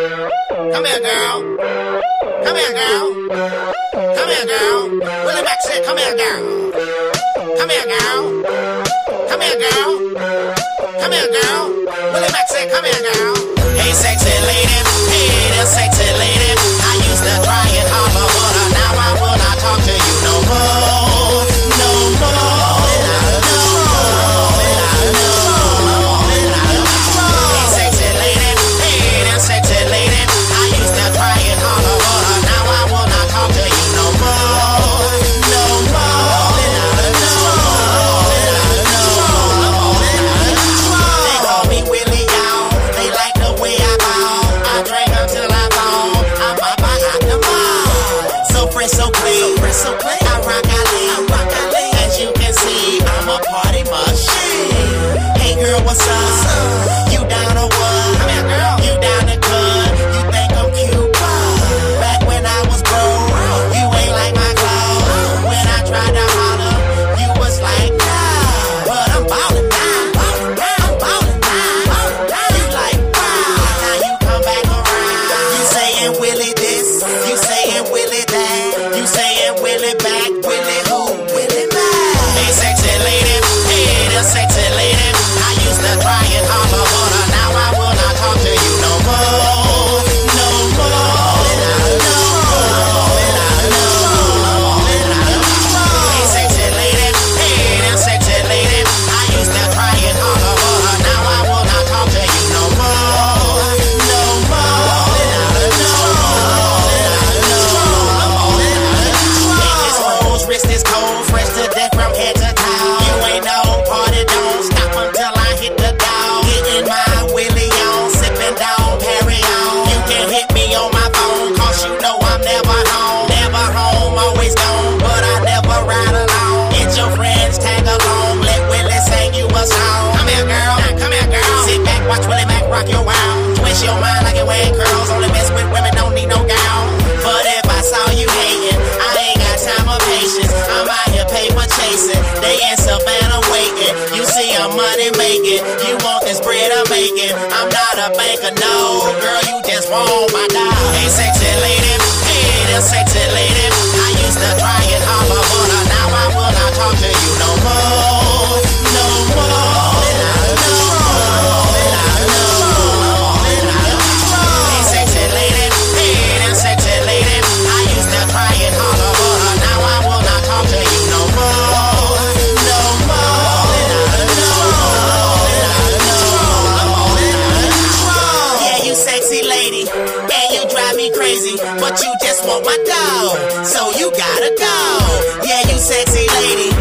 Come here, girl. Come here, girl. Come here, girl. Willie Mack said, come here, girl. Come here, girl. Come here, girl. Come here, girl. Willie Mack said, come here, girl. Hey, sexy lady. Hey, the sexy lady. I used to try it harder, but now I will not talk to you no more. No more. Hey, sexy lady. Hey, the sexy lady. I used to try it harder, but now I will not talk to you no more. No more. They call me Willie, y'all. They like the way I ball. I drink until I fall. I'm up behind the mall. So fresh, so clean. I rock Ali. As you can see, I'm a party machine. Hey girl, what's up? You down or what? Come here, girl. You down to cut? You think I'm cute? Back when I was broke, you ain't like my clothes. When I tried to holler, you was like, nah. But I'm ballin' now. I'm ballin' now. You like, wow. Now you come back around. You saying Willie this? You saying Willie that? You saying Willie back? Willie who? Willie Mack. Hey, sexy lady. Hey, the sexy lady. I used to try it harder, but now I will not talk to you no more. No more. Hey, sexy lady. Hey, the sexy lady. I used to try it harder, but now I will not talk to you no more. No more. His hoes, wrist is cold, fresh to death from head to toe. You ain't no party, don't stop until I hit the dog. Hitting my Willie on, sipping down, carry on. You can hit me on my phone, cause you know I'm never home. Never home, always gone, but I never ride alone. Get your friends, tag along, let Willie sing you a song. Come here, girl, now come here, girl. Sit back, watch Willie Mack rock your world. Twist your mind like it wearing curls. Only mess with women, don't need no gown. But if I saw you hating, I ain't got time or patience. I'm out here paper chasing, they in Savannah waiting. You see I'm money making, you want this bread I'm making. I'm not a banker, no, girl, you just want my dog. Hey, sexy lady, hey, the sexy lady. I used to try it harder, but now I will not talk to you no more. No more. Hey, sexy lady, hey, the sexy lady. I used to try it harder, but now I will not talk to you no more. No more. Yeah, you sexy lady, and you drive me crazy, but you just want my dog, so you gotta go. Yeah, you sexy lady,